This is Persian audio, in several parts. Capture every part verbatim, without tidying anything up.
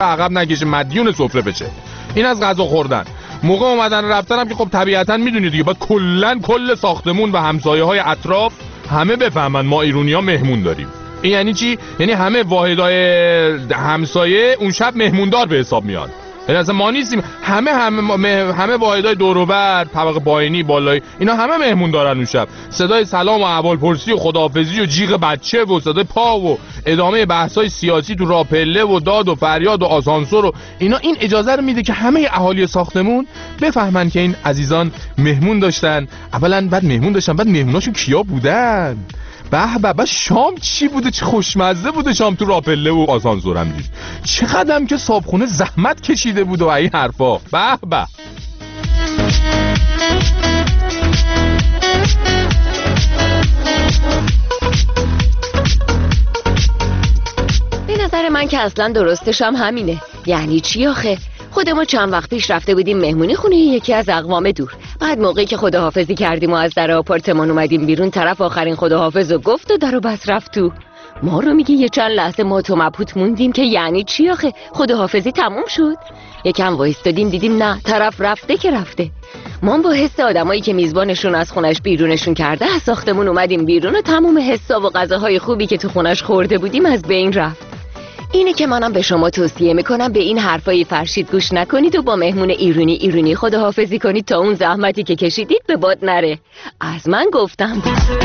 عقب نکشه، مدیون سفره بشه. این از غذا خوردن. موقع اومدن رفتن هم که خب طبیعتا میدونید دیگه، با کلا کل ساختمون و همسایه های اطراف همه بفهمن ما ایرونی‌ها مهمون داریم. این یعنی چی؟ یعنی همه واحدهای همسایه اون شب مهموندار به حساب میان. یعنی اصلا ما نیستیم، همه همه همه واحدهای دور و بر، طبقه پایینی، بالایی، اینا همه مهمون دارن اون شب. صدای سلام و احوالپرسی و خداحافظی و جیغ بچه و صدای پا و ادامه بحث‌های سیاسی تو راه پله و داد و فریاد و آسانسور و اینا، این اجازه رو میده که همه اهالی ساختمون بفهمن که این عزیزان مهمون داشتن. اولا بعد مهمون داشتن، بعد مهموناشون کیا بودن؟ به به شام چی بوده، چه خوشمزه بوده شام تو راپله و آسانسور هم دید. چقدرم که صابخونه زحمت کشیده بود و این حرفا. به به. به نظر من که اصلا درستش هم همینه. یعنی چی آخه؟ خود ما چند وقت پیش رفته بودیم مهمونی خونه یکی از اقوام دور. بعد موقعی که خداحافظی کردیم و از در آپارتمان اومدیم بیرون، طرف آخرین خداحافظ رو گفت و در رو بس رفت تو. ما رو میگه یه چند لحظه ما تو مبهوت موندیم که یعنی چی آخه؟ خداحافظی تموم شد؟ یکم وایستادیم دیدیم نه، طرف رفته که رفته. ما با حس آدمایی که میزبانشون از خونش بیرونشون کرده از ساختمون اومدیم بیرون و تموم حسا و غذاهای خوبی که تو خونش خورده بودیم از بین رفت. اینه که منم به شما توصیه میکنم به این حرفای فرشید گوش نکنید و با مهمون ایرونی ایرونی خداحافظی کنید تا اون زحمتی که کشیدید به باد نره. از من گفتم.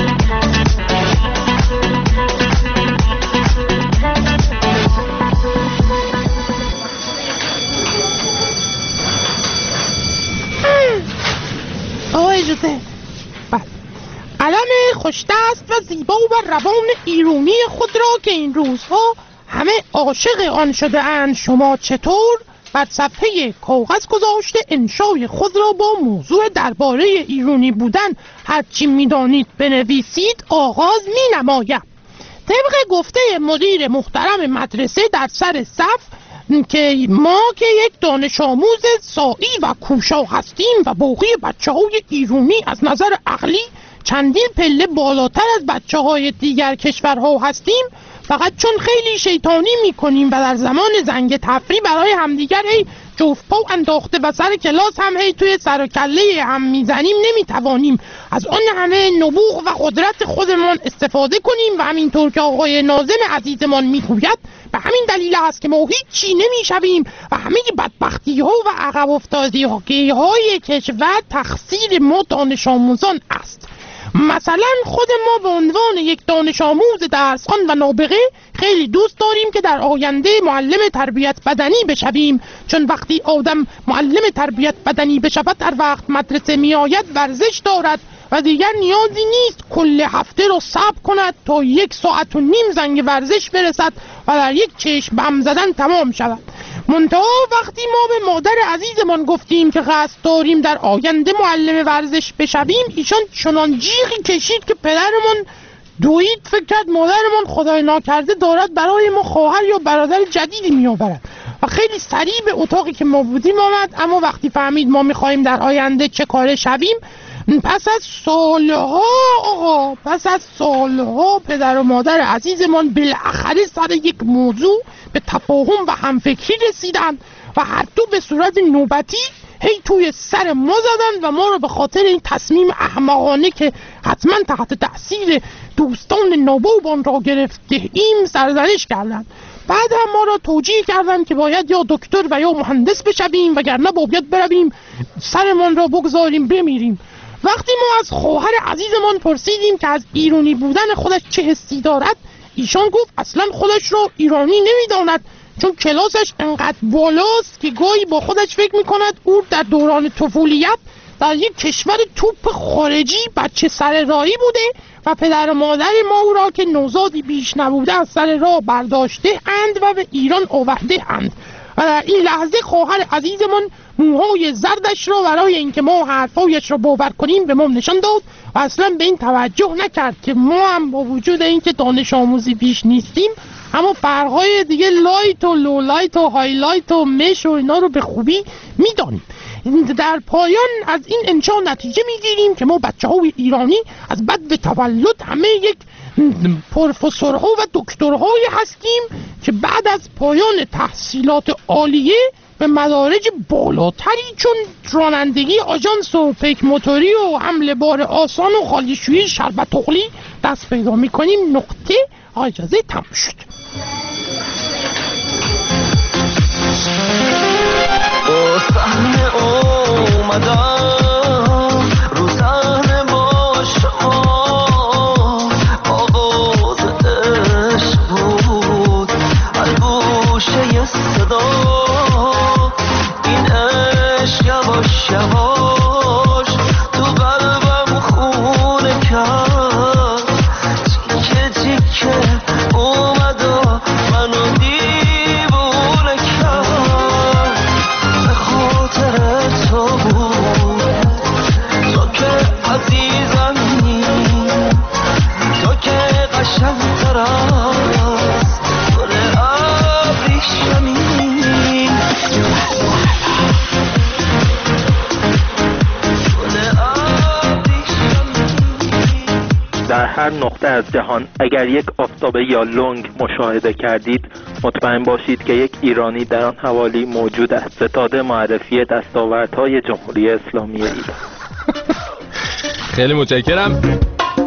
آقا اجازه. بله. علم خوشدست و زیبا و روان ایرونی خود را که این روزها همه عاشق آن شده اند، شما چطور بر صفحه کاغذ گذاشته انشای خود را با موضوع درباره ایرونی بودن هرچی میدانید بنویسید آغاز می نماید. طبق گفته مدیر محترم مدرسه در سر صف که ما که یک دانش آموز سائی و کوشا هستیم و باقی بچه های ایرونی از نظر عقلی چندین پله بالاتر از بچه های دیگر کشورها هستیم، فقط چون خیلی شیطانی میکنیم و در زمان زنگ تفریح برای همدیگر هی جفت پا انداخته و سر کلاس هم هی توی سر و کله هم میزنیم، نمیتوانیم از آن همه نبوغ و قدرت خودمان استفاده کنیم و همینطور که آقای ناظم عزیزمان میگوید به همین دلیل است که ما هیچی نمیشویم و همه بدبختی ها و عقب افتادی های کشور تقصیر ما دانش آموزان است. مثلا خود ما به عنوان یک دانش آموز درس خوان و نابغه خیلی دوست داریم که در آینده معلم تربیت بدنی بشویم، چون وقتی آدم معلم تربیت بدنی بشود در وقت مدرسه می آید ورزش دارد و دیگر نیازی نیست کل هفته رو صبر کند تا یک ساعت و نیم زنگ ورزش برسد و در یک چشم بم زدن تمام شود. منتها وقتی ما به مادر عزیزمان گفتیم که قصد داریم در آینده معلم ورزش بشویم، ایشان چنان جیغی کشید که پدرمان دوید، فکر کرد مادرمان خدای ناکرده دارد برای ما خواهر یا برادر جدیدی می آورد و خیلی سریع به اتاقی که ما بودیم آمد. اما وقتی فهمید ما میخواهیم در آینده چه کاره شویم، پس از سالها آقا پس از سالها پدر و مادر عزیزمان بالاخره سر یک موضوع به تفاهم و همفکری رسیدند و هر دو به صورت نوبتی هی توی سر ما زدند و ما رو به خاطر این تصمیم احمقانه که حتما تحت تأثیر دوستان نابوبان را گرفته ایم سرزنش کردند. بعد هم ما را توجیه کردند که باید یا دکتر و یا مهندس بشویم وگرنه باید برویم سرمان را بگذاریم بمیریم. وقتی ما از خواهر عزیزمان پرسیدیم که از ایرانی بودن خودش چه حسی دارد، ایشان گفت اصلا خودش رو ایرانی نمیداند، چون کلاسش انقدر بالاست که گاهی با خودش فکر میکند او در دوران طفولیت در یک کشور توپ خارجی بچه سر راهی بوده و پدر و مادر ما او را که نوزادی بیش نبوده از سر راه برداشته اند و به ایران آورده اند. و در این لحظه خواهر عزیزمان موهای زردش را برای اینکه ما حرفایش را باور کنیم به ما نشان داد و اصلا به این توجه نکرد که ما هم با وجود اینکه دانش آموزی بیش نیستیم اما فرقای دیگه لایت و لو لایت و هایلایت و مش و اینا رو به خوبی میدانیم. در پایان از این انشا نتیجه میگیریم که ما بچه های ایرانی از بد تولد همه یک پروفسورها و دکترهایی هستیم که بعد از پایان تحصیلات عالیه به مدارج بالاتری چون رانندگی آژانس و پیک موتوری و حمل بار آسان و خالیشویی شربت تخلی دست پیدا میکنیم. نقطه. اجازه تموم شد. او صحنه اومدم رو صحنه با شما آواز عشق بود هر گوشه صدا این عشق یواش یواش تو قلبم خونه کرد تیکه تیکه اومد و منو دیوونه کرد به خاطر تو بود تو که عزیزمی تو که قشنگ‌تر از گل ابریشمی. در هر نقطه از جهان اگر یک آفتابه یا لنگ مشاهده کردید مطمئن باشید که یک ایرانی در آن حوالی موجود است. ستاد معرفی دستاوردهای جمهوری اسلامی ایران. خیلی متشکرم.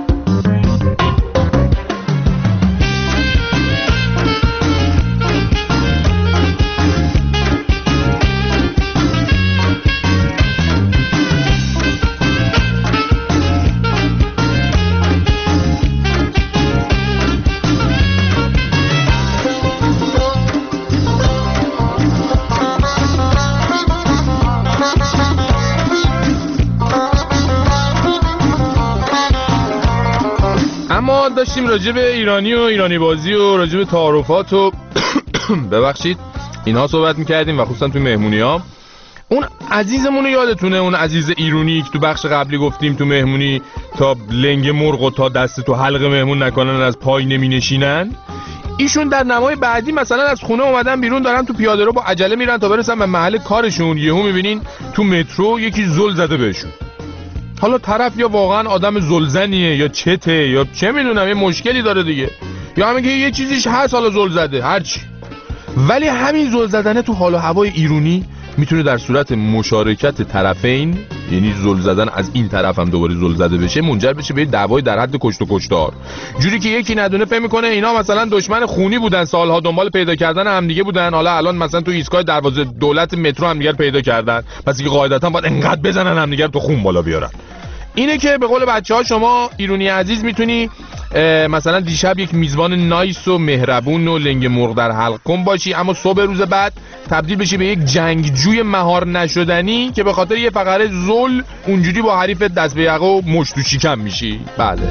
اما داشتیم راجع به ایرانی و ایرانی بازی و راجع به تعارفات و ببخشید اینها صحبت میکردیم و خصوصا توی مهمونی ها. اون عزیزمون رو یادتونه، اون عزیز ایرانی که تو بخش قبلی گفتیم تو مهمونی تا لنگ مرغ و تا دست تو حلق مهمون نکنن از پای نمی نشینن. ایشون در نمای بعدی مثلا از خونه اومدن بیرون دارن تو پیاده رو با عجله میرن تا برسن به محل کارشون، یهو میبینین تو مترو یکی زل زده بهشون. حالا طرف یا واقعا آدم زلزنیه یا چته یا چه میدونم یه مشکلی داره دیگه، یا همین که یه چیزیش هست حالا زل زده هرچی، ولی همین زل زدنه تو حال و هوای ایرانی میتونه در صورت مشارکت طرفین، یعنی زل زدن از این طرف هم دوباره زل زده بشه، منجر بشه به دعوای در حد کشت و کشتار. جوری که یکی ندونه فهم میکنه اینا مثلا دشمن خونی بودن، سالها دنبال پیدا کردن همدیگه بودن، حالا الان مثلا تو ایستگاه دروازه دولت مترو همدیگه پیدا کردن، پس دیگه قاعدتا باید انقدر بزنن همدیگه تو خون بالا بیارن. اینه که به قول بچه‌ها شما ایرانی عزیز میتونی مثلا دیشب یک میزبان نایس و مهربون و لنگ مرغ در حلق کن باشی، اما صبح روز بعد تبدیل بشی به یک جنگجوی مهار نشدنی که به خاطر یه فقره زل اونجوری با حریف دست به یقه و مشت و شکم میشی. بله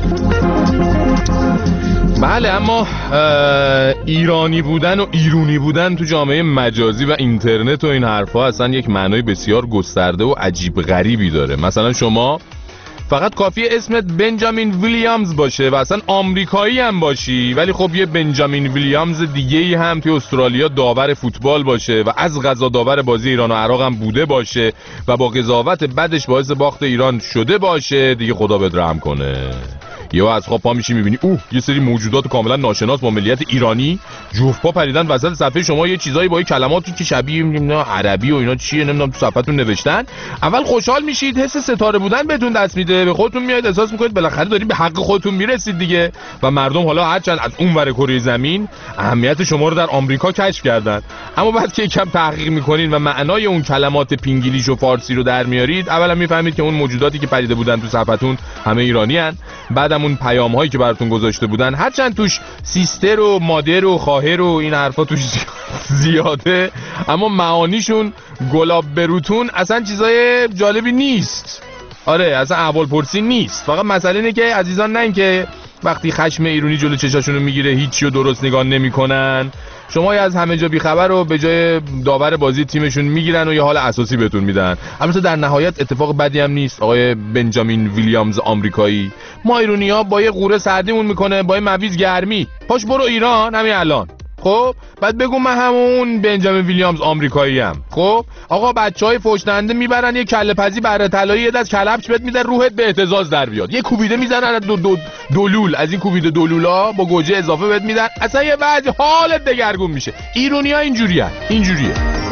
بله اما ایرانی بودن و ایرونی بودن تو جامعه مجازی و اینترنت و این حرفا اصلا یک معنای بسیار گسترده و عجیب غریبی داره. مثلا شما فقط کافیه اسمت بنجامین ویلیامز باشه و اصلا آمریکایی هم باشی، ولی خب یه بنجامین ویلیامز دیگه‌ای هم توی استرالیا داور فوتبال باشه و از قضا داور بازی ایران و عراق هم بوده باشه و با قضاوت بدش باعث باخت ایران شده باشه، دیگه خدا بهت رحم کنه. یا از خواب پا میشی میبینی اوه یه سری موجودات کاملا ناشناس با ملیت ایرانی جفت پا پریدن وسط صفحه شما، یه چیزایی با یه کلماتی که شبیه نمیدونم عربی و اینا چیه نمیدونم تو صفحتون نوشتن. اول خوشحال میشید، حس ستاره بودن بهتون دست میده، به خودتون میاد احساس میکنید بالاخره دارید به حق خودتون میرسید دیگه، و مردم حالا هرچند از اون ور کره زمین اهمیت شما رو در آمریکا کشف کردن، اما بعد که یکم تحقیق میکنین و معنای اون کلمات پینگلیش و فارسی رو در میارید، اولا میفهمید که اون موجوداتی که پریده بودن تو صفحتون همه ایرانی ان. بعدم اون پیام هایی که براتون گذاشته بودن هرچند توش سیستر و مادر و خواهر و این حرفا توش زیاده، اما معانیشون گلاب بروتون اصلا چیزای جالبی نیست. آره اصلا احوال پرسی نیست. فقط مسئله اینه که عزیزان نه اینکه وقتی خشم ایرانی جلو چشاشون رو میگیره هیچی رو درست نگاه نمیکنن، شما از همه جا بیخبر رو به جای داور بازی تیمشون میگیرن و یه حال اساسی بهتون میدن. البته در نهایت اتفاق بدی هم نیست آقای بنجامین ویلیامز آمریکایی. ما ایرانی‌ها با یه قوره سردیمون میکنه، با یه مویز گرمی. پاش برو ایران همین الان. خب بعد بگو من همون بنجامین ویلیامز آمریکایی ام. خب آقا بچهای فوشنده میبرن یه کله پزی بره طلایی یه دست کلبش بهت میدن روحت به اهتزاز در بیاد، یه کوبیده میزنن دو دو دلول از این کوبیده دلولا با گوجه اضافه بهت میدن، اصلا یه بعد حالت دگرگون میشه. ایرونی‌ها اینجوریه اینجوریه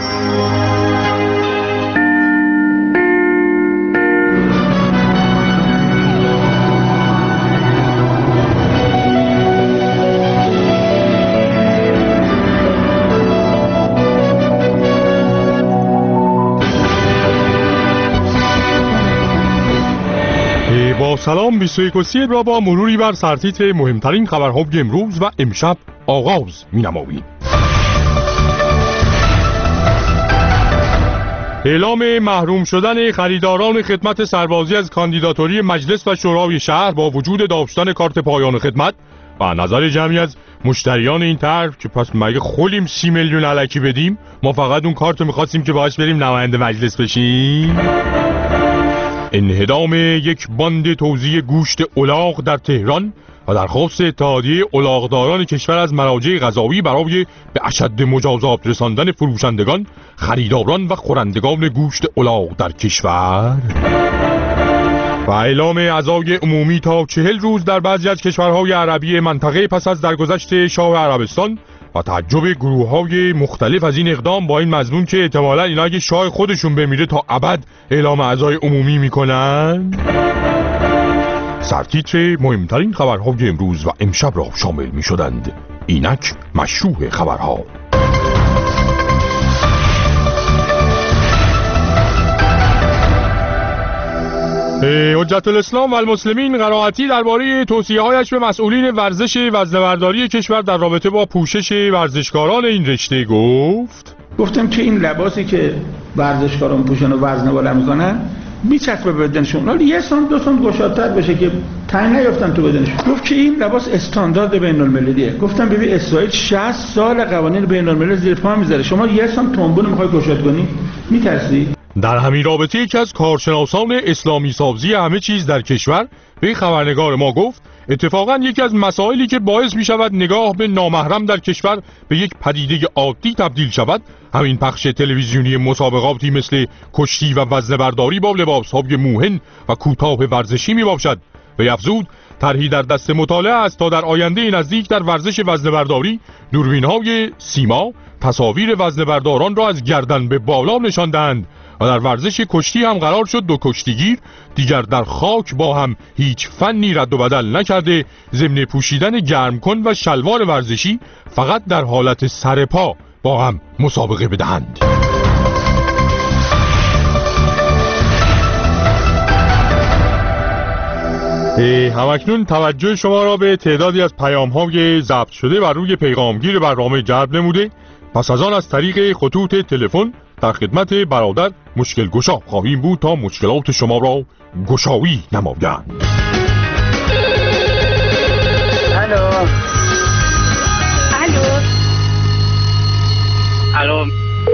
با سلام بیست و یک و سی را با مروری بر سرتیتر مهمترین خبرهای امروز و امشب آغاز می‌نماییم. اعلام محروم شدن خریداران خدمت سربازی از کاندیداتوری مجلس و شورای شهر با وجود داشتن کارت پایان خدمت و نظر جمعی از مشتریان این طرح که پس مگه خولیم سی میلیون الکی بدیم، ما فقط اون کارت رو می‌خواستیم که باهاش بریم نماینده مجلس بشیم. انهدام یک باند توزیع گوشت الاغ در تهران و درخواست اتحادیه الاغداران کشور از مراجع قضایی برای به اشد مجازات رساندن فروشندگان، خریداران و خورندگان گوشت الاغ در کشور و اعلام عزای عمومی تا چهل روز در بعضی از کشورهای عربی منطقه پس از درگذشت شاه عربستان و تعجب گروه‌های مختلف از این اقدام با این مضمون که احتمالاً اینا اگه شاه خودشون بمیره تا ابد اعلام عزای عمومی میکنن. سرتیتر مهمترین خبرهای امروز و امشب را شامل میشدند. اینک مشروع خبرها. حجت الاسلام و المسلمین قرائتی درباره توصیه‌هایش به مسئولین ورزش وزنه‌برداری کشور در رابطه با پوشش ورزشکاران این رشته گفت. گفتم که این لباسی که ورزشکاران پوشن و وزنه بالا میکنن میچسبه به بدنشون، ولی یه سانت دو سانت گشادتر بشه که تنگ نیافتن تو بدنشون. گفت که این لباس استاندارد بین‌المللیه. گفتم ببین اسرائیل شصت سال قوانین بین‌الملل زیر پا میذاره، شما یه سانت تنبون میخوای گشاد کنی؟ میترسی؟ در همین رابطه یکی از کارشناسان اسلامی سازی همه چیز در کشور به خبرنگار ما گفت اتفاقا یکی از مسائلی که باعث می شود نگاه به نامحرم در کشور به یک پدیده عادی تبدیل شود همین پخش تلویزیونی مسابقاتی مثل کشتی و وزنه‌برداری با لباس‌های موهن و کوتاه ورزشی می باشد و افزود طرحی در دست مطالعه است تا در آینده نزدیک در ورزش وزنه‌برداری دوربین‌های سیما تصاویر وزنه‌برداران را از گردن به بالا نشان دهند و در ورزش کشتی هم قرار شد دو کشتیگیر دیگر در خاک با هم هیچ فنی رد و بدل نکرده ضمن پوشیدن گرمکن و شلوار ورزشی فقط در حالت سرپا با هم مسابقه بدهند. همکنون توجه شما را به تعدادی از پیام‌های ضبط شده و روی پیغامگیر برنامه جلب نموده. پس از آن از طریق خطوط تلفن در خدمت برادر مشکل گشا خواهیم بود تا مشکلات شما را گشایی نمایند. الو الو الو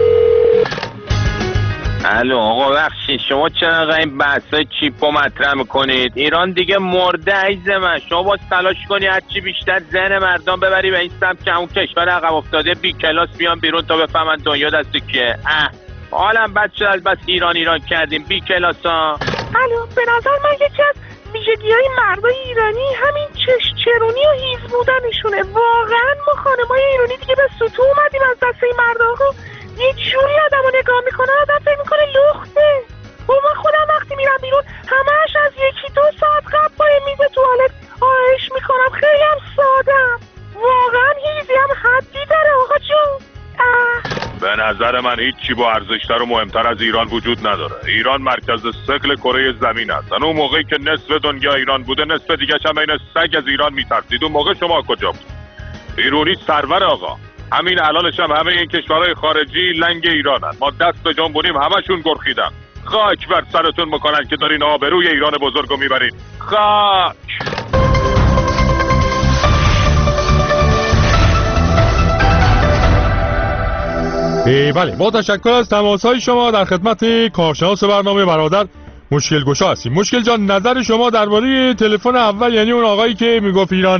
الو آقا بخشید شما چرا این بحثای چیپ و مطرح میکنید؟ ایران دیگه مرده عیز من. شما باید تلاش کنی هرچی بیشتر ذهن مردم ببری به این سمت که اون کشور عقب افتاده بی کلاس بیان بیرون تا بفهمن دنیا دست کیه. اه حالم بد شد از بس ایران ایران کردیم بی کلاسا. الو به نظر من یکی از ویژگی‌های مردای ایرانی همین چش چرونی و هیز بودنشونه. واقعا ما خانمای ایرانی دیگه به سطوح اومدیم از دست این مردا. یه جوری آدمو نگاه میکنه آدم فکر میکنه لخته. و من خودم وقتی میرم بیرون همه‌اش از یکی دو ساعت قبل پای میز توالت آرایش میکنم. خیلی هم سادم. واقعا هیزی هم حدی داره آقا جون. به نظر من هیچی با ارزشتر و مهمتر از ایران وجود نداره. ایران مرکز ثقل کره زمین است. اون موقعی که نصف دنیا ایران بوده نصف دیگه هم این سگ از ایران میترسید. اون موقع شما کجا بود؟ ایرانی سرور آقا. همین الانش هم همه این کشورهای خارجی لنگ ایرانن. ما دست به جنبونیم همشون گرخیدن. خاک بر سرتون میکنن که دارین آبروی ایران بزرگو میبرین. خاک. بله با تشکر از تماسهای شما در خدمت کارشناس برنامه برادر مشکل گشا هستیم. مشکل جان نظر شما درباره تلفن اول، یعنی اون آقایی که میگفت ایران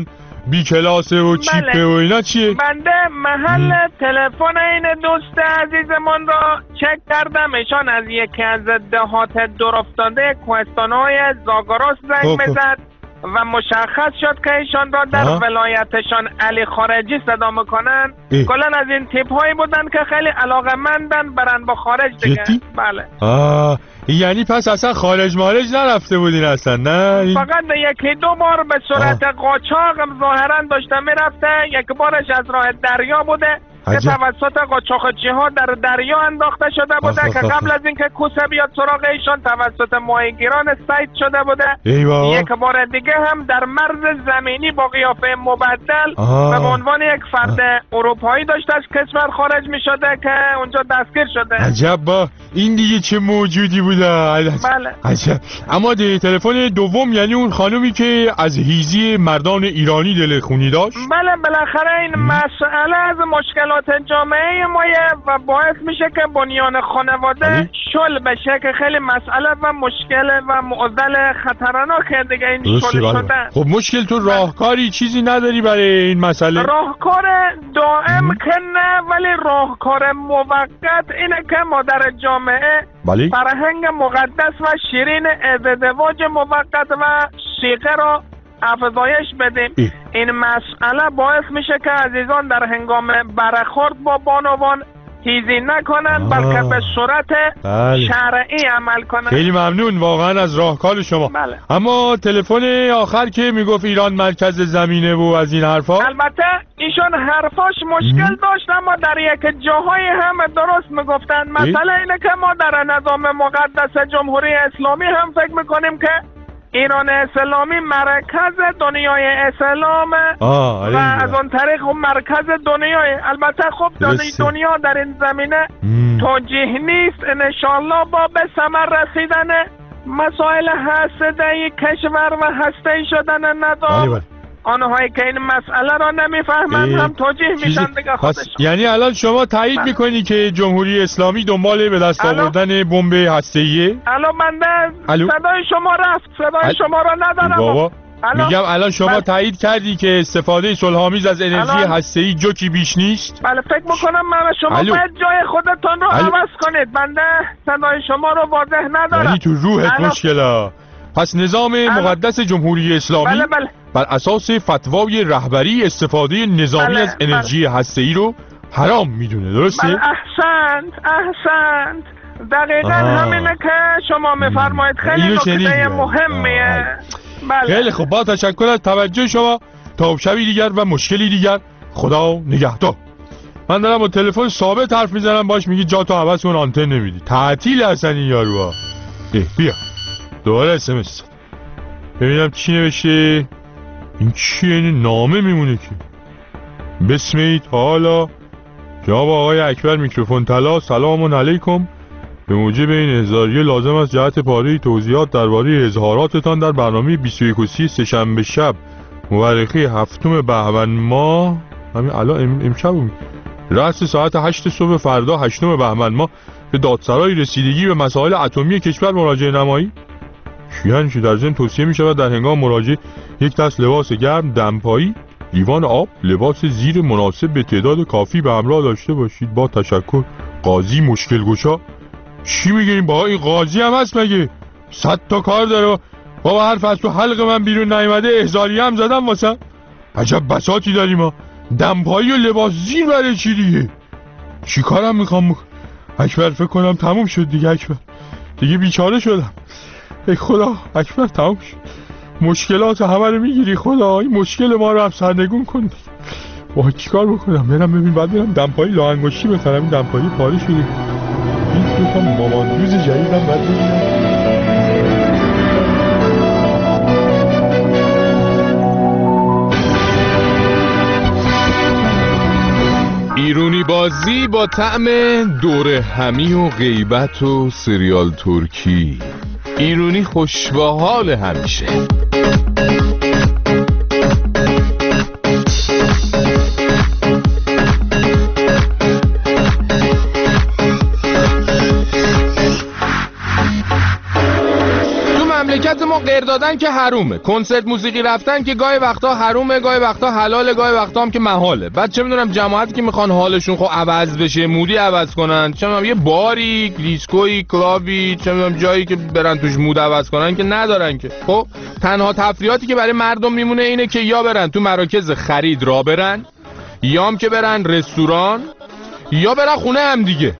بی کلاسه و چیپه بله. و اینا چیه؟ بنده محل تلفن این دوست عزیزمون را چک کردم. ایشان از یکی از دهات دورافتاده کوهستان‌های زاگرس زنگ خب، خب. میزد و مشخص شد که ایشان را در آه. ولایتشان علی خارجی صدا میکنن. اه. کلا از این تیپ هایی بودن که خیلی علاقمندن برن با خارج دیگه. جدی؟ بله. آه یعنی پس اصلا خارج مارج نرفته بودین اصلا نه؟ این- فقط یکی دو بار به صورت قاچاق ظاهرا داشته میرفته. یک بارش از راه دریا بوده که عجب. توسط قاچاقچی ها در دریا انداخته شده بوده آخ، آخ، که آخ. قبل از اینکه کوسه بیاد سراغ ایشان توسط ماهیگیران سید شده بوده. ای بابا. یک بار دیگه هم در مرز زمینی با قیافه مبدل آه. و به عنوان یک فرد اروپایی داشته از کشور خارج می شده که اونجا دستگیر شده. عجب با این دیگه چه موجودی بوده. بله. عجب. اما ده تلفن دوم یعنی اون خانومی که از هیزی مردان ایرانی دلخونی داشت. بله بالاخره این مسئله از مشکلات جامعه مایه و باعث میشه که بنیان خانواده علی؟ شل بشه که خیلی مسئله و مشکل و معضل خطرناکه دیگه این درسته شل بله. شدن. خب مشکل تو راهکاری چیزی نداری برای این مسئله؟ راهکار دائم که نه، ولی راهکار موقت اینه که ما در جامعه بله. فرهنگ مقدس و شیرین ازدواج موقت و شیقه را افزایش بدیم. ای. این مسئله باعث میشه که عزیزان در هنگام برخورد با بانوان تیزی نکنن، آه. بلکه به صورت بله. شرعی عمل کنن. خیلی ممنون واقعا از راهکار شما. بله. اما تلفن آخر که میگفت ایران مرکز زمینه و از این حرفا، البته ایشون حرفاش مشکل داشت اما در یک جاهای هم درست میگفتن. مثلا اینه که ما در نظام مقدس جمهوری اسلامی هم فکر میکنیم که ایران اسلامی مرکز دنیای اسلام آه و از اون طریق هم مرکز دنیای. البته خب درسته. دنیا در این زمینه مم. توجیه نیست. انشالله با به ثمر رسیدن مسائل هسته‌ای کشور و هسته‌ای شدن بله نظام، بله. آنهایی که این مسئله را نمیفهمند اه، هم توجیه چیزی- میشن دیگه پس خودشون. یعنی الان شما تایید بله. میکنی که جمهوری اسلامی دنبال به دست الو؟ آوردن بمب هسته‌ایه؟ الان بنده الو؟ صدای شما رفت، صدای ال- شما را ندارم. بابا الو؟ میگم الان شما بله. تایید کردی که استفاده صلح‌آمیز از انرژی الان؟ هسته‌ای جوکی بیش نیست؟ بله فکر میکنم من و شما الو؟ باید جای خودتون رو الو؟ عوض کنید. بنده صدای شما رو واضح ندارم. یعنی تو روحت الو؟ مشکله. پس نظام مقدس جمهوری اسلامی بله بله بر اساس فتوای رهبری استفاده نظامی بله، از انرژی هسته‌ای رو حرام میدونه، درسته؟ بله احسنت احسنت دقیقا آه. همینه که شما میفرمایید. خیلی اینو نکته شنیدی. مهمیه. بله خیلی خب، با تشکر از توجه شما. تا شبی دیگر و مشکلی دیگر، خدا نگهدار. من دارم با تلفن ثابت حرف میزنم باش، میگی جا تو عوض کن، آنتن نمیدی. تعطیل هستن این یاروها. اه بیا دوباره اس ام اس ببینم چی نوشته. این چیه؟ این نامه میمونه که بسمیت حالا جناب آقای اکبر میکروفون طلا، سلام علیکم. به موجب این احضاریه لازم است جهت پاره توضیحات درباره اظهاراتتان در برنامه بیست و یک و سی سه‌شنبه شب مورخه هفتم بهمن ماه، همین الان ام- امشب بود، رأس ساعت هشت صبح فردا هشتم بهمن ماه به دادسرای رسیدگی به مسائل اتمی کشور مراجعه نمایی. یعنی چی؟ در ضمن توصیه می شود در هنگام مراجعه یک دست لباس گرم، دمپایی، لیوان آب، لباس زیر مناسب به تعداد کافی به همراه داشته باشید. با تشکر، قاضی مشکل گشا. چی میگین با این قاضی هم هست مگه؟ صد تا کار داره بابا. حرف از تو حلق من بیرون نیامده احضاریه هم زدم واسه. عجب بساطی داریم ما. دمپایی و لباس زیر برای چی دیگه؟ چی کارم میخوام بکنم؟ اکبر فکر کنم تموم شد دیگه. اکبر دیگه بیچاره شدم. ای خدا اکبر تموم شد. مشکلات همه رو میگیری خدا. این مشکل ما رو هم سرنگون کن. واه چیکار بکنم؟ برم ببین، بعد برم دمپایی لا انگشتی بخرم. این دمپایی پاره شده. این دو تا مامان دوز جدیدم بعد ببینم. ایرونی بازی با طعم دوره همی و غیبت و سریال ترکی. ایرونی خوش به حال همیشه. شما غیر دادن که حرومه، کنسرت موسیقی رفتن که گاهی وقتا حرومه، گاهی وقتا حلاله، گاهی وقتا هم که محاله. بعد چه میدونم جماعتی که میخوان حالشون خب عوض بشه، مودی عوض کنن، چه میدونم یه باری، دیسکوی، کلابی، چه میدونم جایی که برن توش مود عوض کنن که ندارن که. خب تنها تفریحاتی که برای مردم میمونه اینه که یا برن تو مراکز خرید را برن، یا هم که برن رستوران، یا برن خونه هم دیگه.